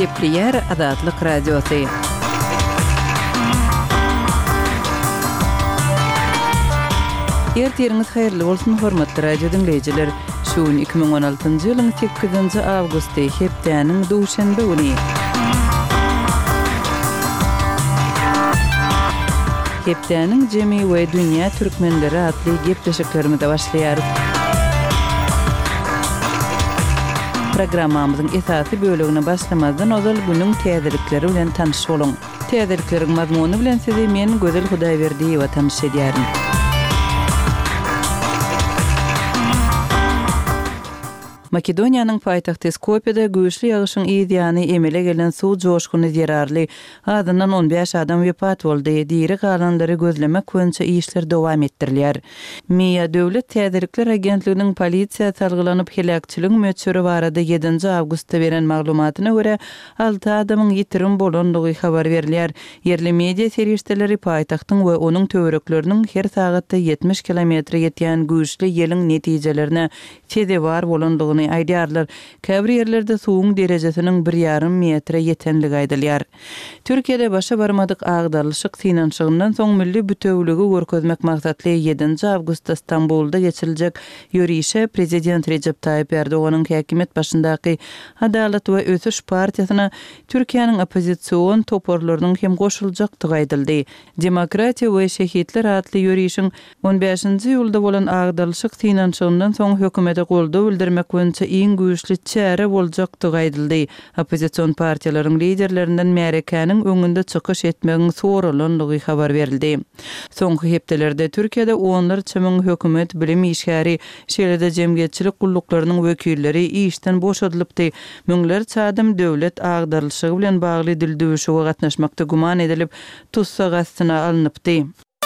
Gepleyer Azatlyk Radiosu. Ertiriniz hayırlı bolsun hormatly radio dinleyijiler. Şuun 2016-njy ýylyň 8-nji awgusty hepdeniň duşanby güni. Hepdeniň jemi we dünýä türkmenleri atly gepleşiklerimize başlaýar. Programmamyzyň esasy bölügine başlamazdan ozal günüň täzelikleri bilen tanış bolun. Täzelikleriň mazmuny bilen sizi men Gözel Hudaýberdiýewa tanış edýärim. Makedoniýanyň paýtagty Skopjede güýçli ýagyşyň ýygyny emele gelen suw joşguny zerarly. Adyndan 15 adam wepat boldy. Diýeri galanlary gözlemek boýunça işler dowam etdirilýär. Miýa döwlet täzelikler agentliginiň polisiýa salgylanyp helakçylyk möçüri barada 7 awgustda beren maglumatyna görä 6 adamyň ýitirim bolandygy habar berilýär. Yerli media serişdeleri paýtagtyň we onuň töwerekleriniň her sagatda 70 kilometr ýetýän güýçli ýeliň netijelerine tedewar bolandygyny aýdýarlar. Käbir ýerlerde suwuň derejesiniň 1,5 metre ýetenligi aýdylýar. Türkiýede başa barmadyk agdarlyşyk synanşygyndan soň milli bütewligi görkezmek maksatly 7 awgustda Stambulda geçiriljek ýörüşe prezident Recep Tayyip Erdoğan'ın häkimet başyndaky Adalet we Ösüş partiýasyna Türkiýanyň opozisiýon toporlarynyň hem goşuljakdygy aýdyldy. Demokratiýa we şehitler adly ýörüşiň 15-nji ýylda bolan agdarlyşyk synanşygyndan soň hökümete goldaw bildirmek boýunça iň güýçli çäre boljakdygy aýdyldy. Opozisiýon partiýalaryň liderlerinden Märekäniň öňünde çykyş etmegiň soralandygy habar berildi. Soňky hepdelerde Türkiýede onlarça müň hökümet bilim işgäri, şeýle-de jemgyýetçilik gulluklarının wekilleri işden boşadylypdy. Müňlerçe adam döwlet agdarlyşygy bilen bagly dildöwüşige gatnaşmakda guman edilip tutsa gastyna alınıpdy.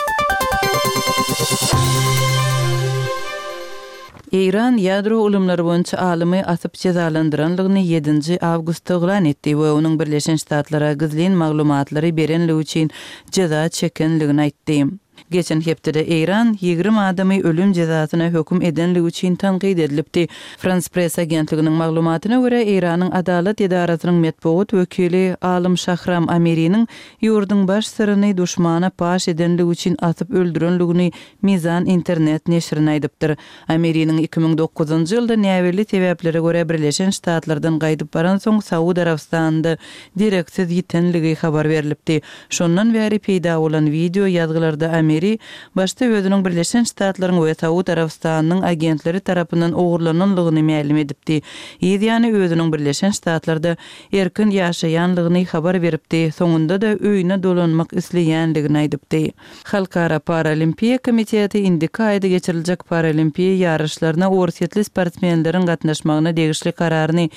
İran ýadro ulumlary boýunça alymy asyp cezalandyranlygyny 7 awgustda elan etdi we onuň Birleşen Ştatlara gizlin maglumatlary berenligi üçin ceza çekenligini aýtdy. Geçen hepde İran 20 adamy ölüm cezasyna hökm edenligi üçin tanqid edilipdi. France Press agentliginiň maglumatyna görä Iranyň adalet edarasynyň medpuat wekili Alym Şahram Amiriň ýurduň baş syryny duşmana paş edenligi üçin atyp öldürenligini Mizan internet neşrine aýdypdyr. Amiriň 2009-njy ýylda näwirli sebäplere görä Birleşen Ştatlardan gaýdyp baran soň Saudi Arabistanda direksiz ýitenligi habar berilipdi. Şondan bäri peýda bolan video ýazgylarda Amiri başta özüniň Birleşen Ştatlaryň we Saudi Arabistanyň agentleri tarapyndan ogurlananlygyny ma'lum edipdi. Ýa-ni özüniň Birleşen Ştatlarda erkin ýaşaýanlygyny habar beripdi. Soňunda da öýüne dolanmak isleýänligini aýdypdy. Halkara Paralimpiya Komiteti indiki aýda geçiriljek paralimpiya ýarışlaryna orsiýetli sportmenleriň gatnaşmagyna degişli kararyny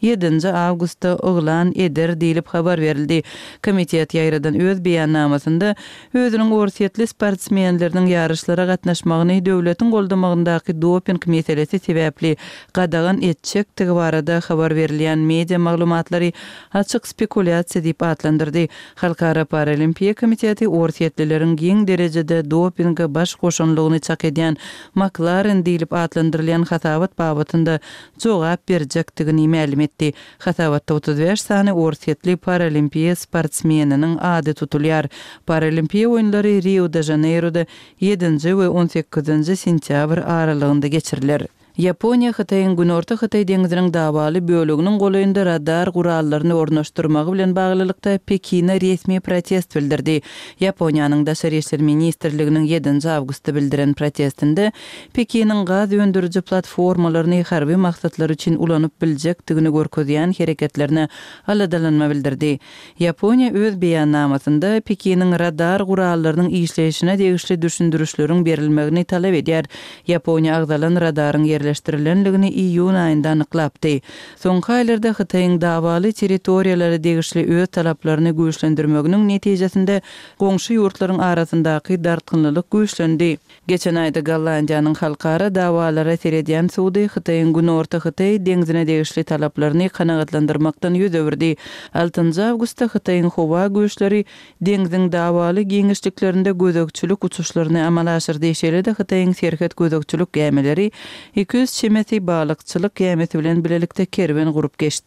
7 awgustda elan eder diýilip habar berildi. Komitet ýaýradan öz beýannamasynda özüniň orsiýetli sportmenleriniň ýarışlara gatnaşmagyny döwletiň goldamagyndaky doping meselesi sebäpli gadagan etjekdigi barada habar berilýän media maglumatlary açyk spekulyasiýa diýip atlandyrdy. Halkara Paralimpiya Komiteti orsiýetlileriň giň derejede dopingga baş goşanlygyny çak edýän McLaren diýilip atlandyrylýan hasabat babatynda jogap berjekdigini ma'lum etdi. Hasabatda 35 sany orsiýetli paralimpiya sportsmeniniň ady tutulýar. Paralimpiya oýunlary Rio de Janeiro'da 7 we 18 sentýabr aralygynda geçirilir. Yaponiya Hytaýyň Günorta Hytaý deňiziniň dawaly bölüginiň golaýynda radar gurallaryny ornaşdyrmagy bilen baglylykda Pekine resmi protest bildirdi. Yaponiýanyň Daşary işler ministrliginiň 7 awgustda bildiren protestinde Pekiniň gaz öndürüji platformalaryny harby maksatlar üçin ulanyp biljekdigini görkezýän hereketlerine aladalanma bildirdi. Yaponiýa öz beýannamasynda Pekiniň radar gurallarynyň işleýişine degişli düşündürüşleriň berilmegini talap edýär. Yaponiýa agdalan radaryň yerleştirilenligini iýun aýynda anyklapdy. Soňky aýlarda Hytaýyň dawaly territoriýalary degişli öz talaplaryny güýçlendirmeginiň netijesinde goňşy ýurtlaryň arasyndaky dartgynlylyk güýçlendi. Geçen aýda Gollandiýanyň halkara dawalara seredýän suwdy Hytaýyň Günorta Hytaý deňizine degişli talaplaryny kanagatlandyrmakdan ýüz öwürdi. 6 awgustda Hytaýyň howa güýçleri deňiziň dawaly giňişliklerinde gözekçilik uçuşlaryny amala aşyrdy. Şeýle-de Hytaýyň serhet gözekçilik gämeleri 200 çemeti balıkçılık gämeti bilen bilelikde kerwen gurup geçdi.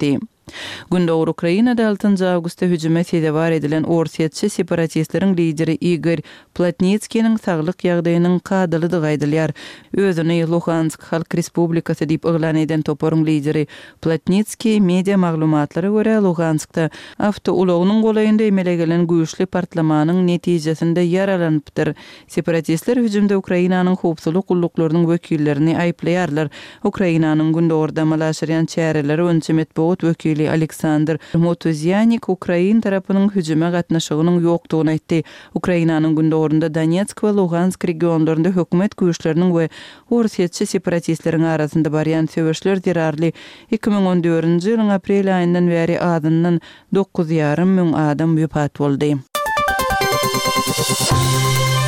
Gündoğur Ukrainada 6 awgustda hüjüme sedebar edilen Orsetçi separatistlerin lideri Igor Plotnitski'nin saglyk ýagdaýynyň kadalydy gaýdylýar. Özüni Luhansk Halk Respublikasy diýip oglan eden toporun lideri Plotnitski media maglumatlara görä Luhanskda awtoulagynyň golaýynda emele gelen güýçli partlamanyň netijesinde yaralanypdyr. Separatistler hüjümde Ukrainanyň howpsuzlyk gulluklarının wekillerini aýplaýarlar. Ukrainanyň Gündoğurda malaşyryan çäreleri öňçe metbuat wekili Aleksandr Motuzyanik Ukrain tarapynyň hüjüme gatnaşygynyň ýokdugyny aýtdy. Ukrainanyň Gündoğurunda Donetsk we Luhansk regionlarynda hökümet güýçleriniň we Orsetçi separatistleriň arasynda barýan söwüşler derarly 2014-nji ýylyň aprel aýyndan bäri adyndan 9,5 müň adam wefat boldy.